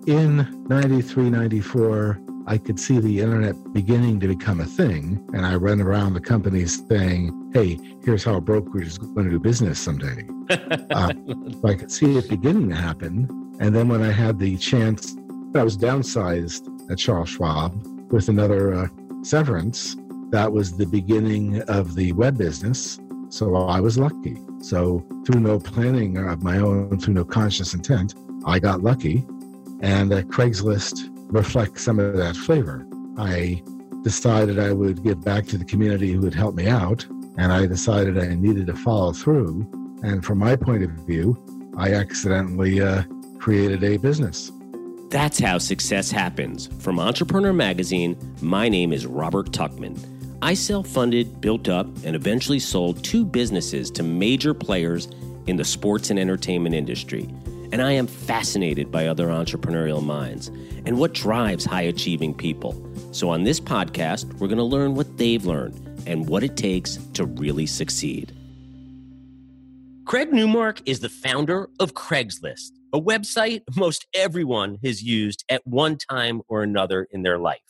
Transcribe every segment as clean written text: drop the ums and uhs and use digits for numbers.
In 93, 94, I could see the internet beginning to become a thing. And I ran around the companies saying, hey, here's how a brokerage is going to do business someday. So I could see it beginning to happen. And then when I had the chance, I was downsized at Charles Schwab with another severance. That was the beginning of the web business. So I was lucky. So through no planning of my own, through no conscious intent, I got lucky. And Craigslist reflects some of that flavor. I decided I would give back to the community who had helped me out, and I decided I needed to follow through. And from my point of view, I accidentally created a business. That's how success happens. From Entrepreneur Magazine, my name is Robert Tuchman. I self-funded, built up, and eventually sold 2 businesses to major players in the sports and entertainment industry. And I am fascinated by other entrepreneurial minds and what drives high-achieving people. So on this podcast, we're going to learn what they've learned and what it takes to really succeed. Craig Newmark is the founder of Craigslist, a website most everyone has used at one time or another in their life.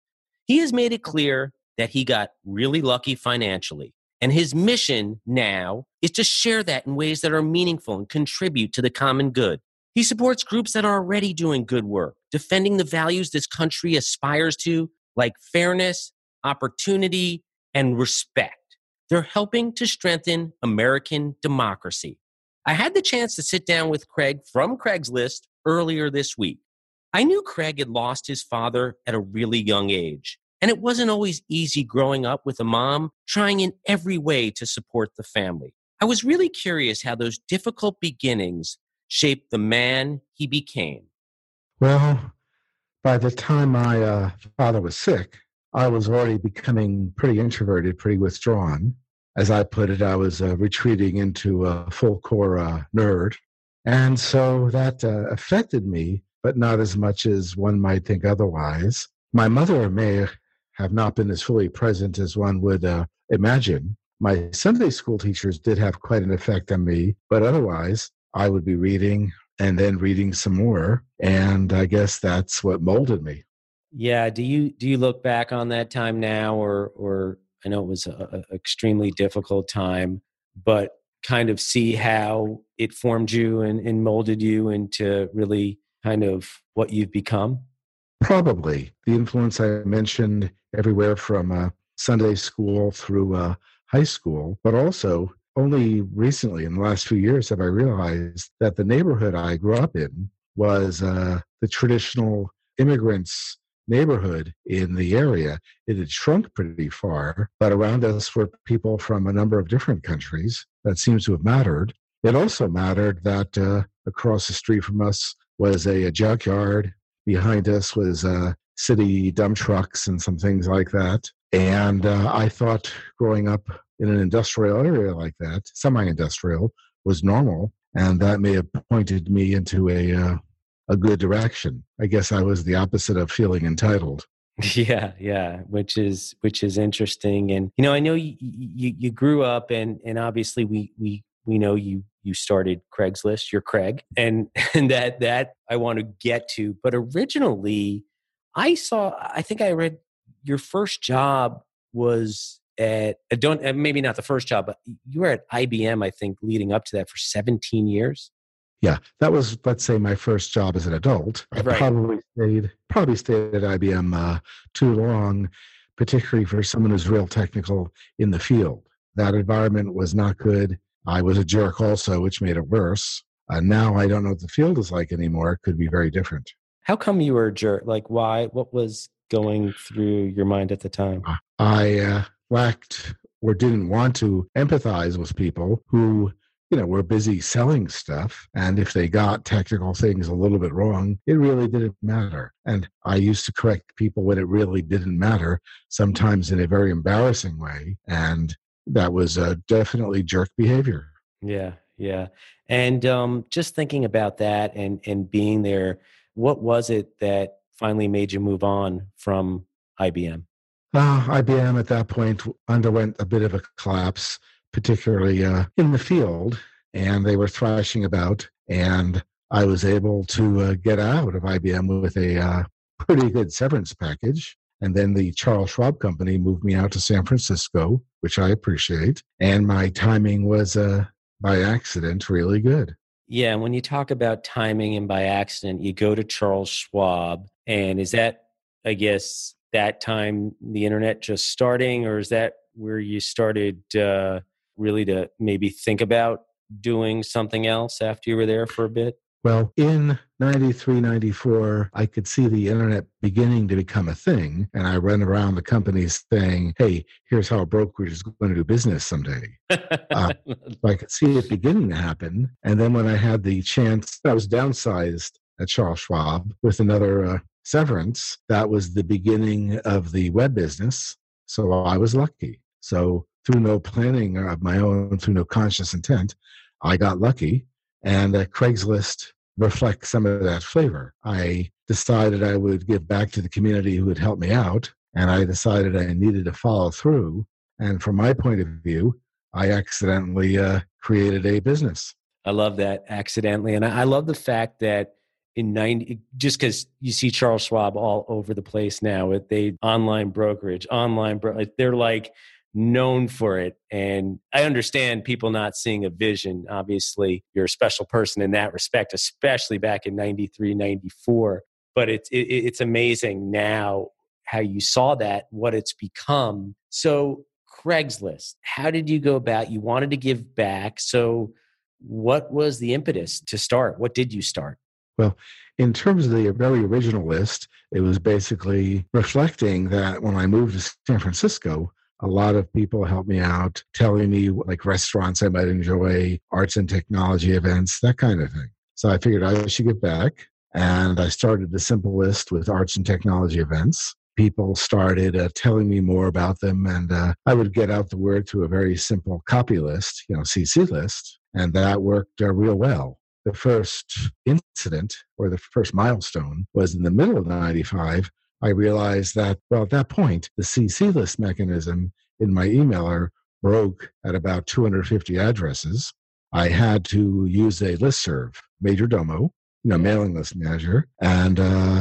He has made it clear that he got really lucky financially. And his mission now is to share that in ways that are meaningful and contribute to the common good. He supports groups that are already doing good work, defending the values this country aspires to, like fairness, opportunity, and respect. They're helping to strengthen American democracy. I had the chance to sit down with Craig from Craigslist earlier this week. I knew Craig had lost his father at a really young age. And it wasn't always easy growing up with a mom trying in every way to support the family. I was really curious how those difficult beginnings shaped the man he became. Well, by the time my father was sick, I was already becoming pretty introverted, pretty withdrawn. As I put it, I was retreating into a full-core nerd. And so that affected me, but not as much as one might think otherwise. My mother may have not been as fully present as one would imagine. My Sunday school teachers did have quite an effect on me, but otherwise I would be reading and then reading some more. And I guess that's what molded me. Yeah. Do you look back on that time now, or I know it was an extremely difficult time, but kind of see how it formed you and molded you into really kind of what you've become? Probably. The influence I mentioned everywhere from Sunday school through high school, but also only recently in the last few years have I realized that the neighborhood I grew up in was the traditional immigrants neighborhood in the area. It had shrunk pretty far, but around us were people from a number of different countries. That seems to have mattered. It also mattered that across the street from us was a junkyard. Behind us was city dump trucks and some things like that. And I thought growing up in an industrial area like that, semi-industrial, was normal. And that may have pointed me into a good direction. I guess I was the opposite of feeling entitled. Yeah, which is interesting. And I know you grew up, and obviously we know you started Craigslist. You're Craig, and that I want to get to. But originally, I think I read your first job was at maybe not the first job, but you were at IBM. I think leading up to that for 17 years. Yeah, that was, let's say, my first job as an adult. I Right. probably stayed at IBM too long, particularly for someone who's real technical in the field. That environment was not good. I was a jerk also, which made it worse. Now I don't know what the field is like anymore. It could be very different. How come you were a jerk? Like, why? What was going through your mind at the time? I lacked or didn't want to empathize with people who were busy selling stuff. And if they got technical things a little bit wrong, it really didn't matter. And I used to correct people when it really didn't matter, sometimes in a very embarrassing way. And that was definitely jerk behavior. Yeah. And just thinking about that and being there, what was it that finally made you move on from IBM? IBM at that point underwent a bit of a collapse, particularly in the field, and they were thrashing about. And I was able to get out of IBM with a pretty good severance package. And then the Charles Schwab company moved me out to San Francisco, which I appreciate. And my timing was, by accident, really good. Yeah, and when you talk about timing and by accident, you go to Charles Schwab. And is that, I guess, that time the internet just starting, or is that where you started really to maybe think about doing something else after you were there for a bit? Well, in 93, 94, I could see the internet beginning to become a thing. And I ran around the companies saying, hey, here's how a brokerage is going to do business someday. So I could see it beginning to happen. And then when I had the chance, I was downsized at Charles Schwab with another severance. That was the beginning of the web business. So I was lucky. So through no planning of my own, through no conscious intent, I got lucky. And Craigslist reflects some of that flavor. I decided I would give back to the community who had helped me out, and I decided I needed to follow through. And from my point of view, I accidentally created a business. I love that, accidentally. And I love the fact that in 90, just because you see Charles Schwab all over the place now with the online brokerage, they're like known for it. And I understand people not seeing a vision. Obviously, you're a special person in that respect, especially back in 93, 94. But it's amazing now how you saw that, what it's become. So Craigslist, how did you go about? You wanted to give back. So what was the impetus to start? What did you start? Well, in terms of the very original list, it was basically reflecting that when I moved to San Francisco, a lot of people helped me out, telling me like restaurants I might enjoy, arts and technology events, that kind of thing. So I figured I should give back. And I started the simple list with arts and technology events. People started telling me more about them. And I would get out the word through a very simple copy list, CC list. And that worked real well. The first incident or the first milestone was in the middle of 95. I realized that, well, at that point, the CC list mechanism in my emailer broke at about 250 addresses. I had to use a listserv, Majordomo, mailing list manager. And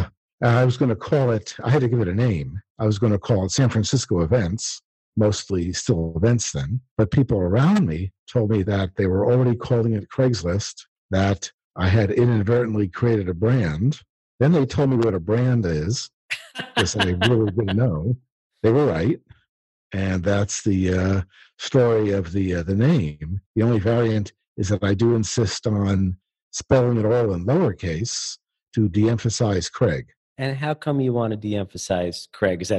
I was going to call it, I had to give it a name. I was going to call it San Francisco Events, mostly still events then. But people around me told me that they were already calling it Craigslist, that I had inadvertently created a brand. Then they told me what a brand is, because I really didn't know. They were right. And that's the story of the name. The only variant is that I do insist on spelling it all in lowercase to de-emphasize Craig. And how come you want to de-emphasize Craig? Is that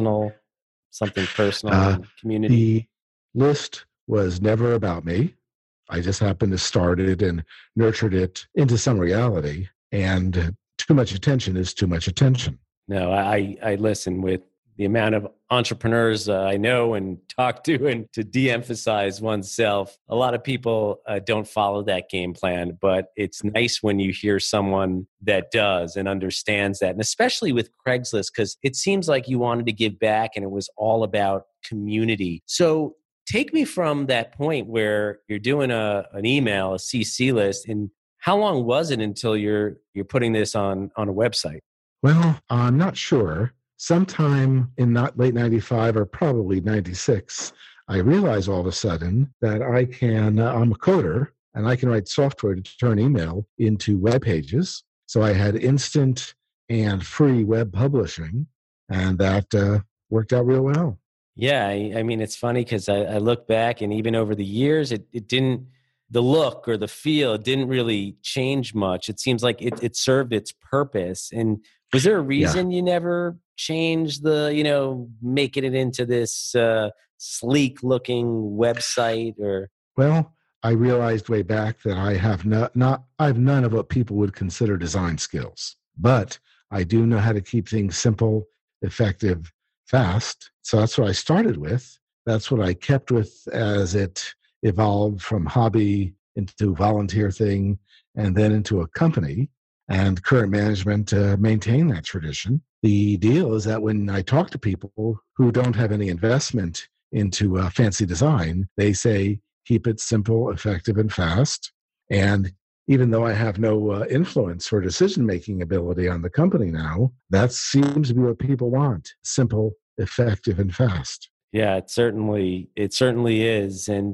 something personal, community? The list was never about me. I just happened to start it and nurtured it into some reality. And too much attention is too much attention. No, I listen with the amount of entrepreneurs I know and talk to, and to de-emphasize oneself. A lot of people don't follow that game plan, but it's nice when you hear someone that does and understands that. And especially with Craigslist, because it seems like you wanted to give back and it was all about community. So take me from that point where you're doing an email, a CC list, and how long was it until you're putting this on a website? Well, I'm not sure. Sometime in late 95 or probably 96, I realized all of a sudden that I'm a coder and I can write software to turn email into web pages. So I had instant and free web publishing, and that worked out real well. Yeah, I mean, it's funny because I look back, and even over the years, it didn't, the look or the feel, it didn't really change much. It seems like it served its purpose. And was there a reason you never changed making it into this sleek looking website? Or well, I realized way back that I have I have none of what people would consider design skills, but I do know how to keep things simple, effective, fast. So that's what I started with. That's what I kept with as it evolved from hobby into volunteer thing and then into a company. And current management maintain that tradition. The deal is that when I talk to people who don't have any investment into fancy design, they say, keep it simple, effective, and fast. And even though I have no influence or decision-making ability on the company now, that seems to be what people want. Simple, effective, and fast. Yeah, it certainly is. And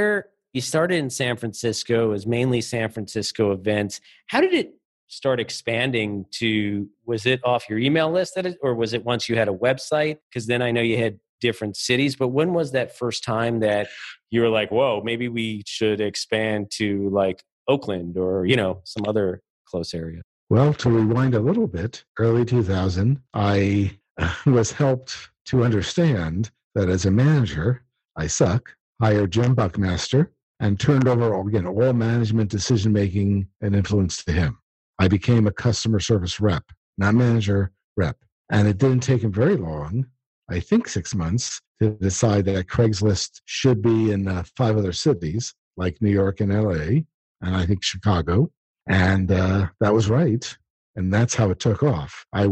you started in San Francisco, it was mainly San Francisco events. How did it start expanding was it off your email list or was it once you had a website? Because then I know you had different cities, but when was that first time that you were like, whoa, maybe we should expand to like Oakland or, some other close area? Well, to rewind a little bit, early 2000, I was helped to understand that as a manager, I suck, hired Jim Buckmaster, and turned over, all management decision-making and influence to him. I became a customer service rep, not manager, rep. And it didn't take him very long, I think 6 months, to decide that Craigslist should be in 5 other cities, like New York and LA, and I think Chicago. And that was right. And that's how it took off. I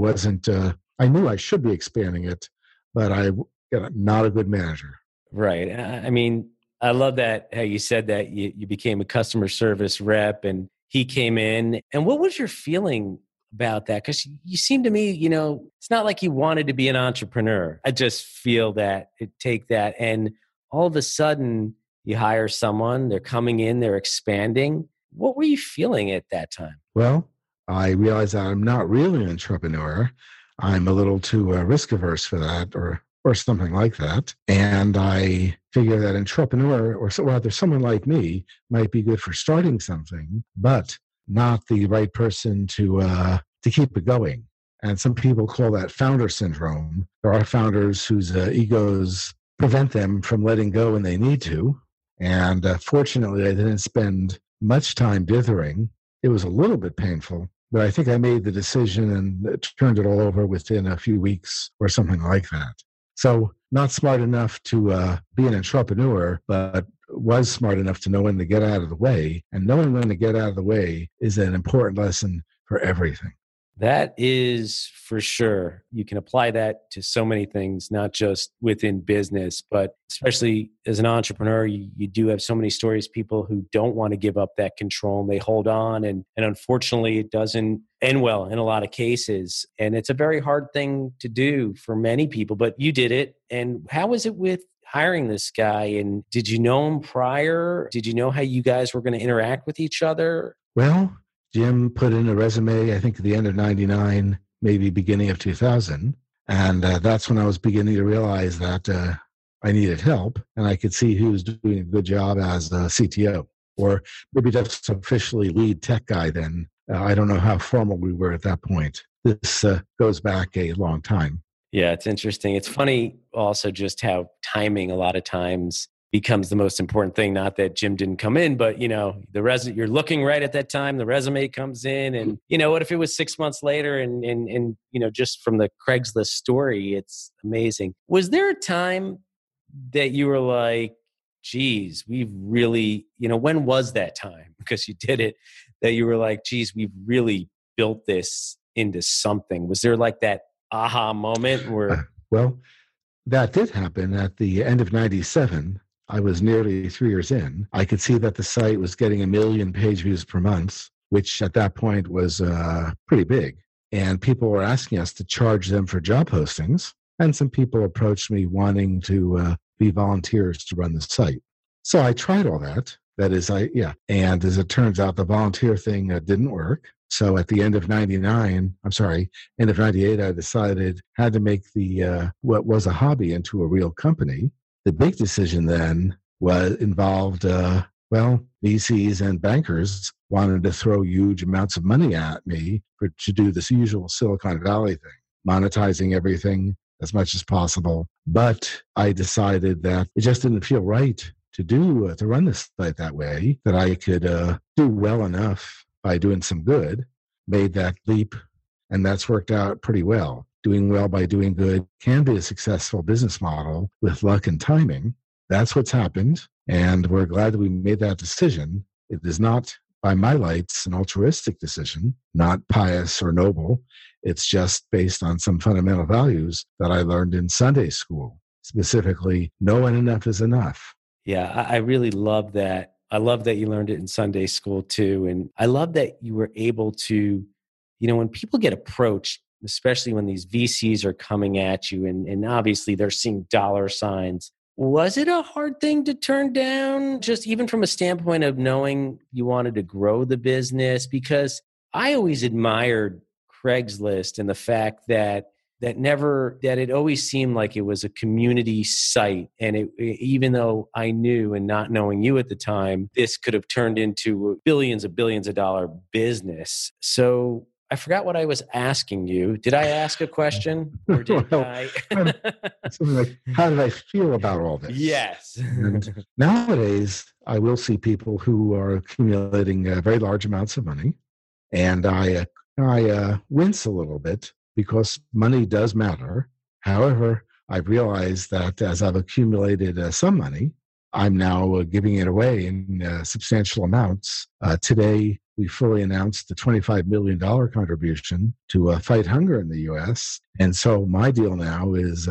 knew I should be expanding it, but I'm not a good manager. Right. I mean, I love that how you said that you became a customer service rep and he came in. And what was your feeling about that? Because you seem to me, it's not like you wanted to be an entrepreneur. I just feel that it take that. And all of a sudden you hire someone, they're coming in, they're expanding. What were you feeling at that time? Well, I realized that I'm not really an entrepreneur. I'm a little too risk averse for that or something like that. And I figure that entrepreneur or rather someone like me might be good for starting something, but not the right person to keep it going. And some people call that founder syndrome. There are founders whose egos prevent them from letting go when they need to. And fortunately, I didn't spend much time dithering. It was a little bit painful, but I think I made the decision and turned it all over within a few weeks or something like that. So not smart enough to be an entrepreneur, but was smart enough to know when to get out of the way. And knowing when to get out of the way is an important lesson for everything. That is for sure. You can apply that to so many things, not just within business, but especially as an entrepreneur, you do have so many stories, people who don't want to give up that control and they hold on. And unfortunately, it doesn't end well in a lot of cases. And it's a very hard thing to do for many people, but you did it. And how was it with hiring this guy? And did you know him prior? Did you know how you guys were going to interact with each other? Well, Jim put in a resume, I think at the end of 99, maybe beginning of 2000. And that's when I was beginning to realize that I needed help. And I could see who was doing a good job as a CTO, or maybe just officially lead tech guy then. I don't know how formal we were at that point. This goes back a long time. Yeah, it's interesting. It's funny also just how timing a lot of times becomes the most important thing. Not that Jim didn't come in, but you're looking right at that time, the resume comes in, and what if it was 6 months later and just from the Craigslist story, it's amazing. Was there a time that you were like, geez, we've really, when was that time? Because you did it, that you were like, geez, we've really built this into something. Was there like that aha moment where? Well, that did happen at the end of 97. I was nearly 3 years in. I could see that the site was getting 1 million page views per month, which at that point was pretty big. And people were asking us to charge them for job postings. And some people approached me wanting to be volunteers to run the site. So I tried all that. And as it turns out, the volunteer thing didn't work. So at the end of 98, I decided had to make the what was a hobby into a real company. The big decision then involved VCs and bankers wanted to throw huge amounts of money at me to do this usual Silicon Valley thing, monetizing everything as much as possible. But I decided that it just didn't feel right to run this site that way, that I could do well enough by doing some good, made that leap, and that's worked out pretty well. Doing well by doing good can be a successful business model with luck and timing. That's what's happened, and we're glad that we made that decision. It is not, by my lights, an altruistic decision, not pious or noble. It's just based on some fundamental values that I learned in Sunday school, specifically, no and enough is enough. Yeah, I really love that I love that you learned it in Sunday school too. And I love that you were able to, when people get approached, especially when these VCs are coming at you and obviously they're seeing dollar signs. Was it a hard thing to turn down, just even from a standpoint of knowing you wanted to grow the business? Because I always admired Craigslist and the fact that it always seemed like it was a community site. And even though I knew, and not knowing you at the time, this could have turned into billions of dollar business. So I forgot what I was asking you. Did I ask a question or did I? Something like, how did I feel about all this? Yes. And nowadays, I will see people who are accumulating very large amounts of money. And I wince a little bit because money does matter. However, I've realized that as I've accumulated some money, I'm now giving it away in substantial amounts. Today, we fully announced the $25 million contribution to fight hunger in the U.S. And so my deal now is,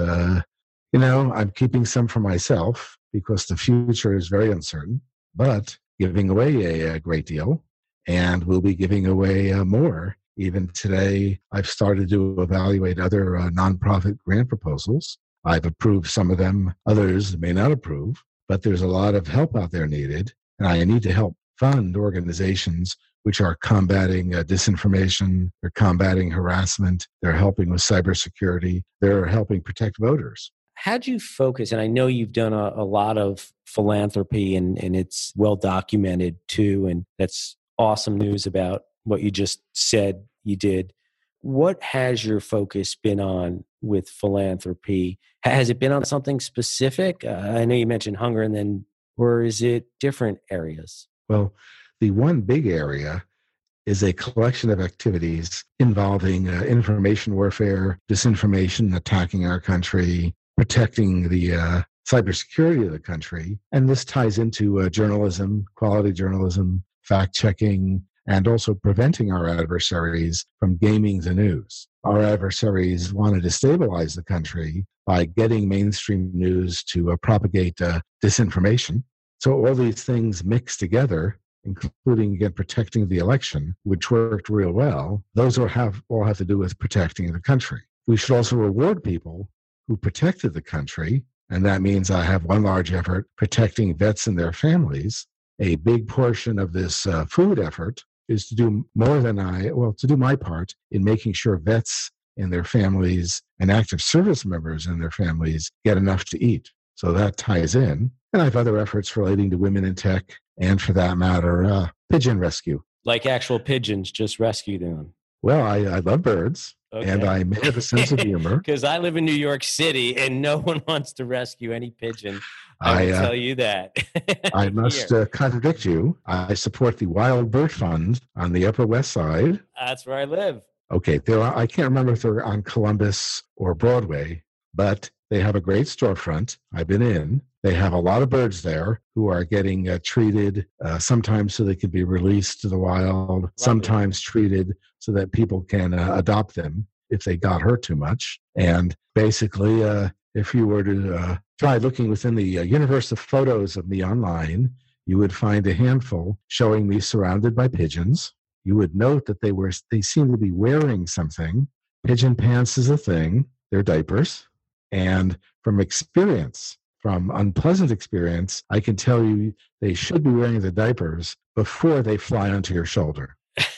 I'm keeping some for myself because the future is very uncertain, but giving away a great deal. And we'll be giving away more. Even today, I've started to evaluate other nonprofit grant proposals. I've approved some of them. Others may not approve, but there's a lot of help out there needed. And I need to help fund organizations which are combating disinformation, they're combating harassment, they're helping with cybersecurity, they're helping protect voters. How'd you focus? And I know you've done a lot of philanthropy and it's well documented too. And that's awesome news about what you just said you did. What has your focus been on with philanthropy? Has it been on something specific? I know you mentioned hunger or is it different areas? Well, the one big area is a collection of activities involving information warfare, disinformation, attacking our country, protecting the cybersecurity of the country. And this ties into journalism, quality journalism, fact-checking, and also preventing our adversaries from gaming the news. Our adversaries want to destabilize the country by getting mainstream news to propagate disinformation. So all these things mixed together, including, again, protecting the election, which worked real well, those all have to do with protecting the country. We should also reward people who protected the country, and that means I have one large effort protecting vets and their families. A big portion of this food effort is to do to do my part in making sure vets and their families and active service members and their families get enough to eat. So that ties in. And I have other efforts relating to women in tech and, for that matter, pigeon rescue. Like actual pigeons, just rescue them. Well, I love birds. Okay. And I may have a sense of humor. Because I live in New York City and no one wants to rescue any pigeon. I will tell you that. I must contradict you. I support the Wild Bird Fund on the Upper West Side. That's where I live. Okay. I can't remember if they're on Columbus or Broadway, but they have a great storefront. I've been in. They have a lot of birds there who are getting treated, sometimes so they can be released to the wild, sometimes treated so that people can adopt them if they got hurt too much. And basically, if you were to try looking within the universe of photos of me online, you would find a handful showing me surrounded by pigeons. You would note that they seem to be wearing something. Pigeon pants is a thing. They're diapers. And from unpleasant experience, I can tell you they should be wearing the diapers before they fly onto your shoulder.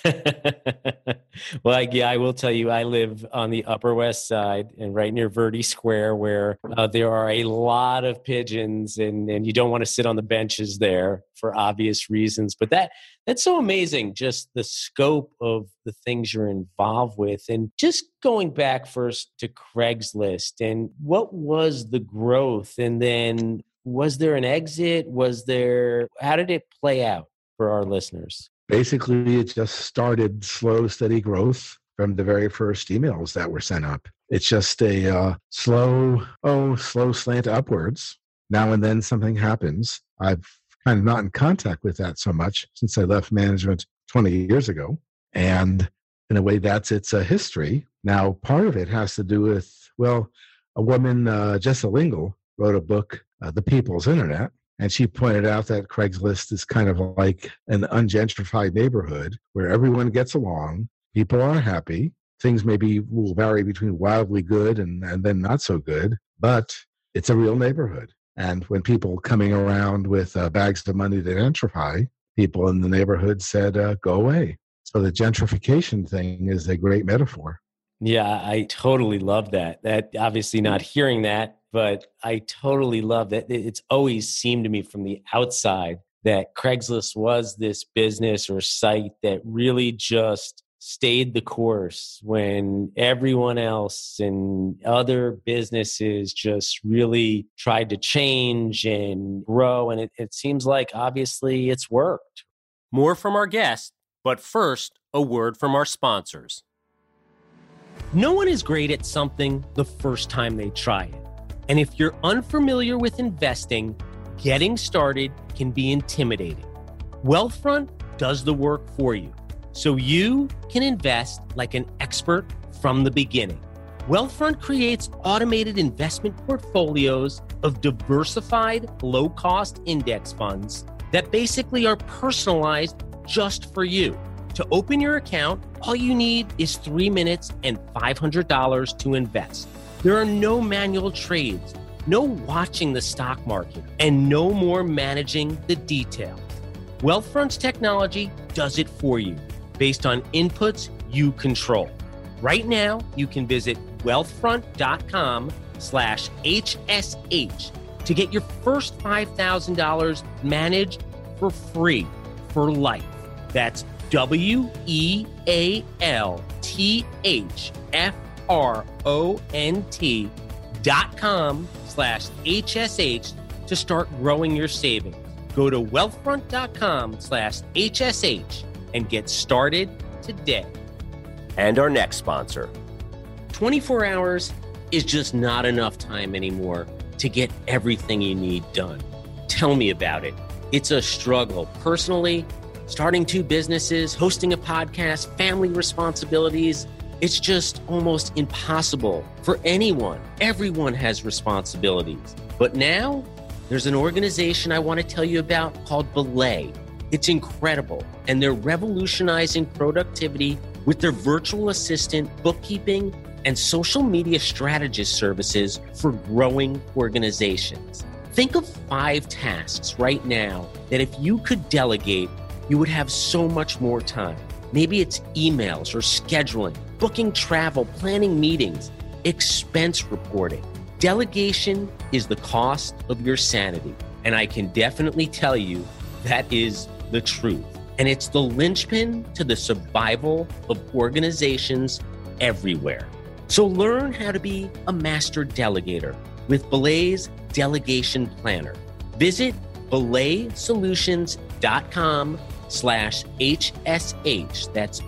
Well, I will tell you, I live on the Upper West Side and right near Verde Square, where there are a lot of pigeons, and you don't want to sit on the benches there for obvious reasons. But that's so amazing, just the scope of the things you're involved with. And just going back first to Craigslist, and what was the growth? And then was there an exit? How did it play out for our listeners? Basically, it just started slow, steady growth from the very first emails that were sent up. It's just a slow slant upwards. Now and then something happens. I've kind of not in contact with that so much since I left management 20 years ago. And in a way, that's its history. Now, part of it has to do with, a woman, Jessa Lingle, wrote a book, The People's Internet. And she pointed out that Craigslist is kind of like an ungentrified neighborhood where everyone gets along, people are happy. Things maybe will vary between wildly good and then not so good, but it's a real neighborhood. And when people coming around with bags of money to gentrify, people in the neighborhood said, go away. So the gentrification thing is a great metaphor. Yeah, I totally love that. That obviously not hearing that, but I totally love that. It's always seemed to me from the outside that Craigslist was this business or site that really just stayed the course when everyone else and other businesses just really tried to change and grow. And it seems like obviously it's worked. More from our guest, but first, a word from our sponsors. No one is great at something the first time they try it. And if you're unfamiliar with investing, getting started can be intimidating. Wealthfront does the work for you, so you can invest like an expert from the beginning. Wealthfront creates automated investment portfolios of diversified, low-cost index funds that basically are personalized just for you. To open your account, all you need is 3 minutes and $500 to invest. There are no manual trades, no watching the stock market, and no more managing the details. Wealthfront's technology does it for you based on inputs you control. Right now, you can visit wealthfront.com/HSH to get your first $5,000 managed for free for life. That's wealthfront.com/HSH to start growing your savings. Go to wealthfront.com/HSH and get started today. And our next sponsor. 24 hours is just not enough time anymore to get everything you need done. Tell me about it. It's a struggle. Personally, starting 2 businesses, hosting a podcast, family responsibilities, it's just almost impossible for anyone. Everyone has responsibilities. But now there's an organization I want to tell you about called Belay. It's incredible, and they're revolutionizing productivity with their virtual assistant, bookkeeping, and social media strategist services for growing organizations. Think of 5 tasks right now that if you could delegate, you would have so much more time. Maybe it's emails or scheduling, booking travel, planning meetings, expense reporting. Delegation is the cost of your sanity. And I can definitely tell you that is the truth. And it's the linchpin to the survival of organizations everywhere. So learn how to be a master delegator with Belay's Delegation Planner. Visit belaysolutions.com/HSH. That's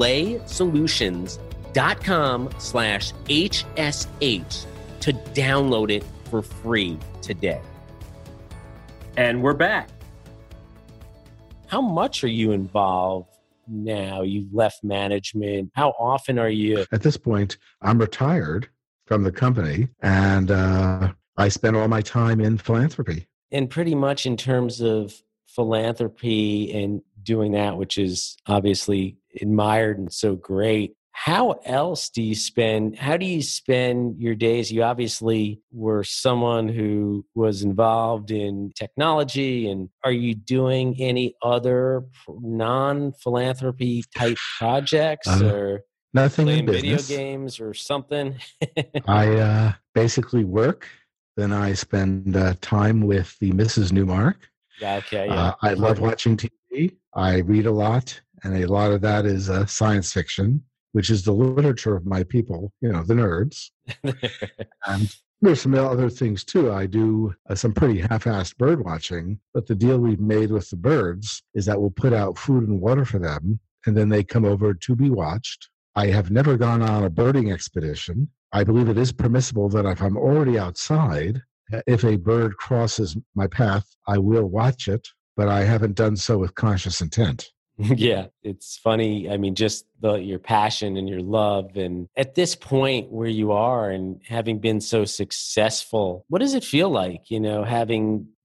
belaysolutions.com/HSH to download it for free today. And we're back. How much are you involved now? You've left management. How often are you? At this point, I'm retired from the company, and I spend all my time in philanthropy. And pretty much in terms of philanthropy and doing that, which is obviously admired and so great. How else do you spend your days? You obviously were someone who was involved in technology, and are you doing any other non-philanthropy type projects or nothing playing in business. video games or something? I basically work, then I spend time with the Mrs. Newmark. Okay, yeah. I love watching TV. I read a lot, and a lot of that is science fiction, which is the literature of my people, the nerds. And there's some other things too. I do some pretty half-assed bird watching, but the deal we've made with the birds is that we'll put out food and water for them, and then they come over to be watched. I have never gone on a birding expedition. I believe it is permissible that if I'm already outside, if a bird crosses my path, I will watch it, but I haven't done so with conscious intent. Yeah, it's funny. I mean, just your passion and your love. And at this point where you are and having been so successful, what does it feel like, having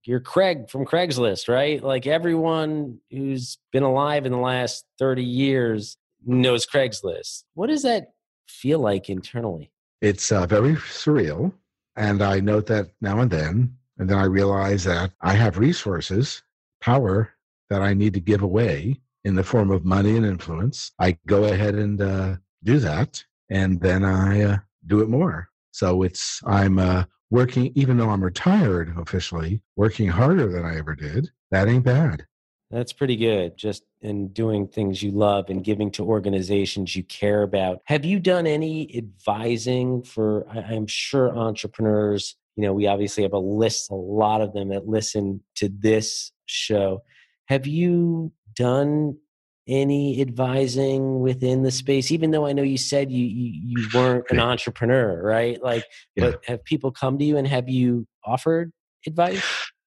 you're Craig from Craigslist, right? Like everyone who's been alive in the last 30 years knows Craigslist. What does that feel like internally? It's very surreal. And I note that now and then I realize that I have resources, power that I need to give away in the form of money and influence. I go ahead and do that, and then I do it more. So I'm working, even though I'm retired officially, working harder than I ever did. That ain't bad. That's pretty good. Just in doing things you love and giving to organizations you care about. Have you done any advising for, I'm sure entrepreneurs, we obviously have a lot of them that listen to this show. Have you done any advising within the space, even though I know you said you weren't an entrepreneur, right? Like, Yeah. But have people come to you and have you offered advice?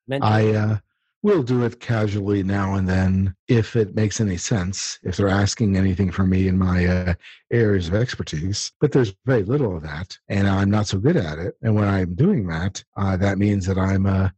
I will do it casually now and then if it makes any sense, if they're asking anything from me in my areas of expertise. But there's very little of that, and I'm not so good at it. And when I'm doing that, that means that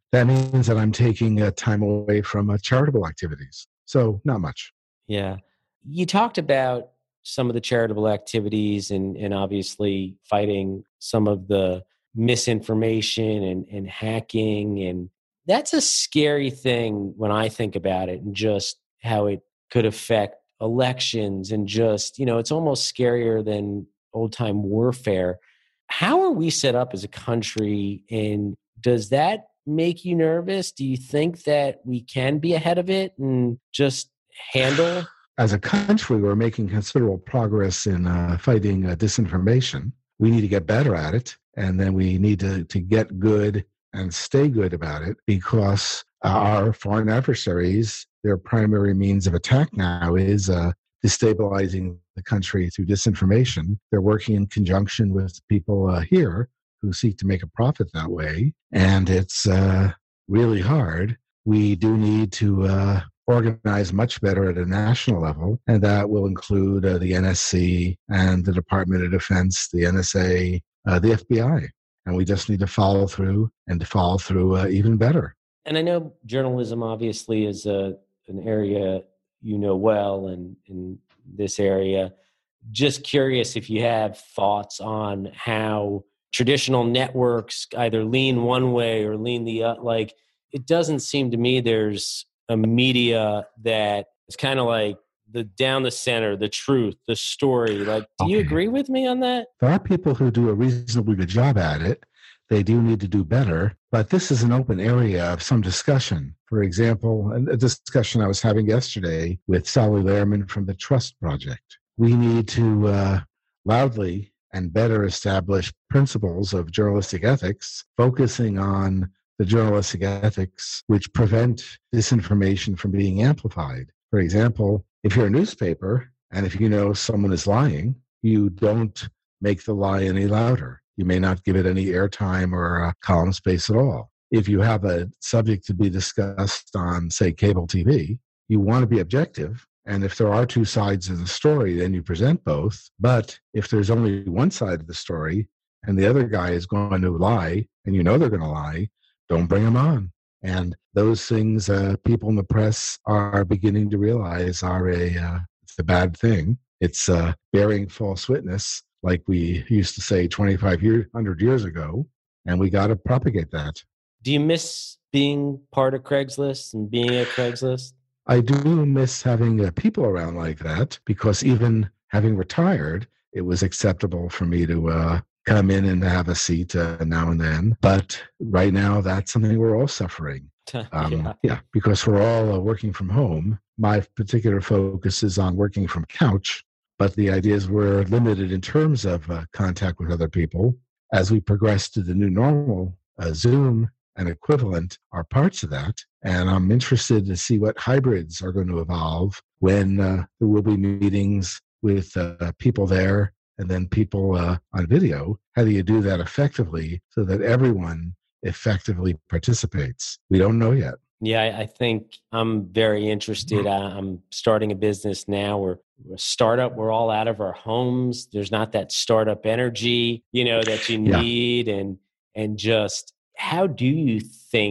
I'm taking time away from charitable activities. So not much. Yeah. You talked about some of the charitable activities and obviously fighting some of the misinformation and hacking. And that's a scary thing when I think about it and just how it could affect elections and just, it's almost scarier than old time warfare. How are we set up as a country? And does that make you nervous? Do you think that we can be ahead of it and just handle? As a country, we're making considerable progress in fighting disinformation. We need to get better at it, and then we need to get good and stay good about it, because our foreign adversaries, their primary means of attack now is destabilizing the country through disinformation. They're working in conjunction with people here who seek to make a profit that way, and it's really hard. We do need to organize much better at a national level, and that will include the NSC and the Department of Defense, the NSA, the FBI. And we just need to follow through even better. And I know journalism obviously is an area you know well, and in this area. Just curious if you have thoughts on how traditional networks either lean one way or lean the other. Like, it doesn't seem to me there's a media that is kind of like the down the center, the truth, the story. Like, do you agree with me on that? There are people who do a reasonably good job at it. They do need to do better, but this is an open area of some discussion. For example, a discussion I was having yesterday with Sally Lehrman from the Trust Project. We need to loudly and better establish principles of journalistic ethics, focusing on the journalistic ethics which prevent disinformation from being amplified. For example, if you're a newspaper and if you know someone is lying, you don't make the lie any louder. You may not give it any airtime or column space at all. If you have a subject to be discussed on, say, cable TV, you want to be objective. And if there are two sides of the story, then you present both. But if there's only one side of the story and the other guy is going to lie, and you know they're going to lie, don't bring them on. And those things people in the press are beginning to realize are it's a bad thing. It's bearing false witness, like we used to say 100 years ago, and we got to propagate that. Do you miss being part of Craigslist and being at Craigslist? I do miss having people around like that, because even having retired, it was acceptable for me to come in and have a seat now and then. But right now, that's something we're all suffering. Yeah, because we're all working from home. My particular focus is on working from couch, but the idea is we're limited in terms of contact with other people. As we progress to the new normal, Zoom and equivalent are parts of that. And I'm interested to see what hybrids are going to evolve when there will be meetings with people there and then people on video. How do you do that effectively so that everyone effectively participates? We don't know yet. Yeah, I think I'm very interested. I'm starting a business now. We're a startup. We're all out of our homes. There's not that startup energy, that you need. And just how do you think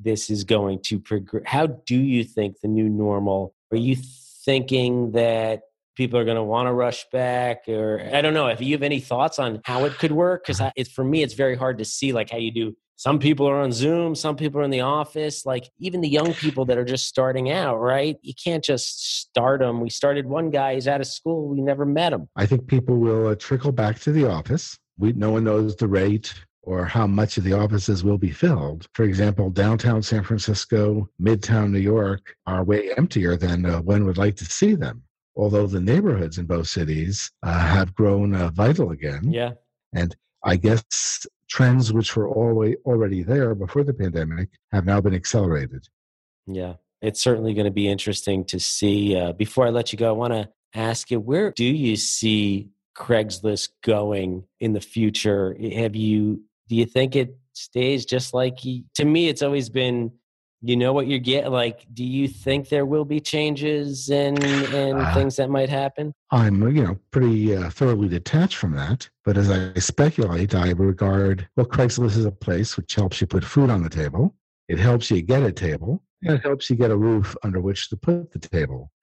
this is going to progress? How do you think the new normal, are you thinking that people are going to want to rush back? Or I don't know, if you have any thoughts on how it could work? Because for me, it's very hard to see like how you do. Some people are on Zoom, some people are in the office, like even the young people that are just starting out, right? You can't just start them. We started one guy, he's out of school, we never met him. I think people will trickle back to the office. No one knows the rate or how much of the offices will be filled. For example, downtown San Francisco, midtown New York are way emptier than one would like to see them. Although the neighborhoods in both cities have grown vital again. Yeah. And I guess trends which were already there before the pandemic have now been accelerated. Yeah, it's certainly going to be interesting to see. Before I let you go, I want to ask you, where do you see Craigslist going in the future? Do you think it stays just like, to me, it's always been, you know what you get? Like, do you think there will be changes and things that might happen? I'm, pretty thoroughly detached from that. But as I speculate, I regard, Craigslist is a place which helps you put food on the table. It helps you get a table. And it helps you get a roof under which to put the table.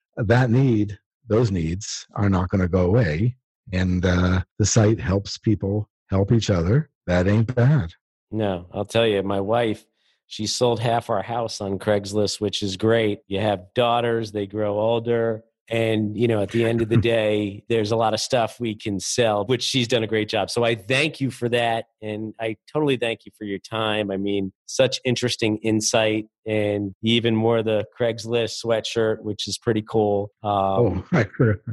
Those needs are not going to go away. And the site helps people help each other. That ain't bad. No, I'll tell you, my wife, she sold half our house on Craigslist, which is great. You have daughters, they grow older. And, at the end of the day, there's a lot of stuff we can sell, which she's done a great job. So I thank you for that. And I totally thank you for your time. I mean, such interesting insight, and even more the Craigslist sweatshirt, which is pretty cool. I'd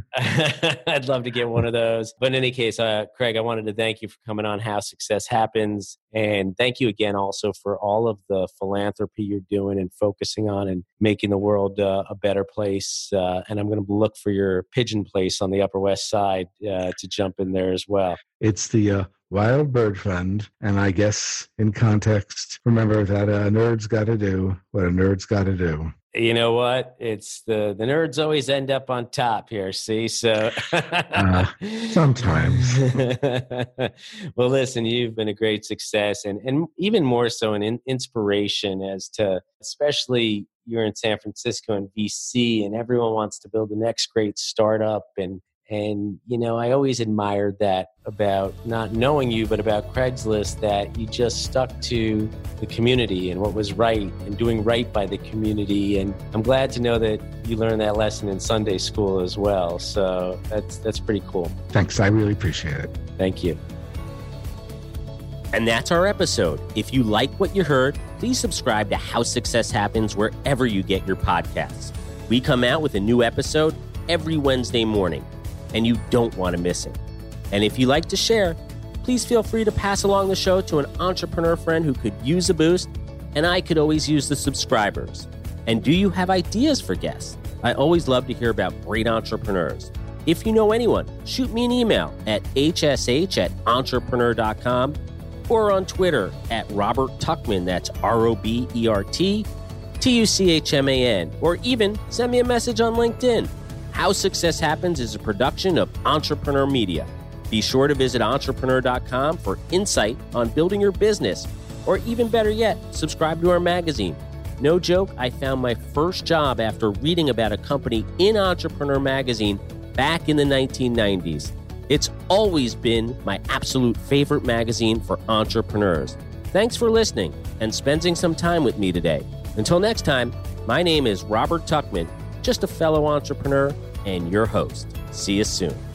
love to get one of those. But in any case, Craig, I wanted to thank you for coming on How Success Happens. And thank you again also for all of the philanthropy you're doing and focusing on and making the world a better place. And I'm going to look for your pigeon place on the Upper West Side to jump in there as well. It's the Wild Bird Fund. And I guess in context, remember that a nerd's got to do what a nerd's got to do. You know what? It's the nerds always end up on top here. See, so sometimes. Well, listen, you've been a great success, and even more so an inspiration as to, especially you're in San Francisco and VC, and everyone wants to build the next great startup. And I always admired that about not knowing you, but about Craigslist, that you just stuck to the community and what was right and doing right by the community. And I'm glad to know that you learned that lesson in Sunday school as well. So that's pretty cool. Thanks. I really appreciate it. Thank you. And that's our episode. If you like what you heard, please subscribe to How Success Happens wherever you get your podcasts. We come out with a new episode every Wednesday morning, and you don't want to miss it. And if you like to share, please feel free to pass along the show to an entrepreneur friend who could use a boost, and I could always use the subscribers. And do you have ideas for guests? I always love to hear about great entrepreneurs. If you know anyone, shoot me an email at hsh@entrepreneur.com or on Twitter at Robert Tuchman, that's RobertTuchman, or even send me a message on LinkedIn. How Success Happens is a production of Entrepreneur Media. Be sure to visit entrepreneur.com for insight on building your business, or even better yet, subscribe to our magazine. No joke, I found my first job after reading about a company in Entrepreneur Magazine back in the 1990s. It's always been my absolute favorite magazine for entrepreneurs. Thanks for listening and spending some time with me today. Until next time, my name is Robert Tuchman, just a fellow entrepreneur and your host. See you soon.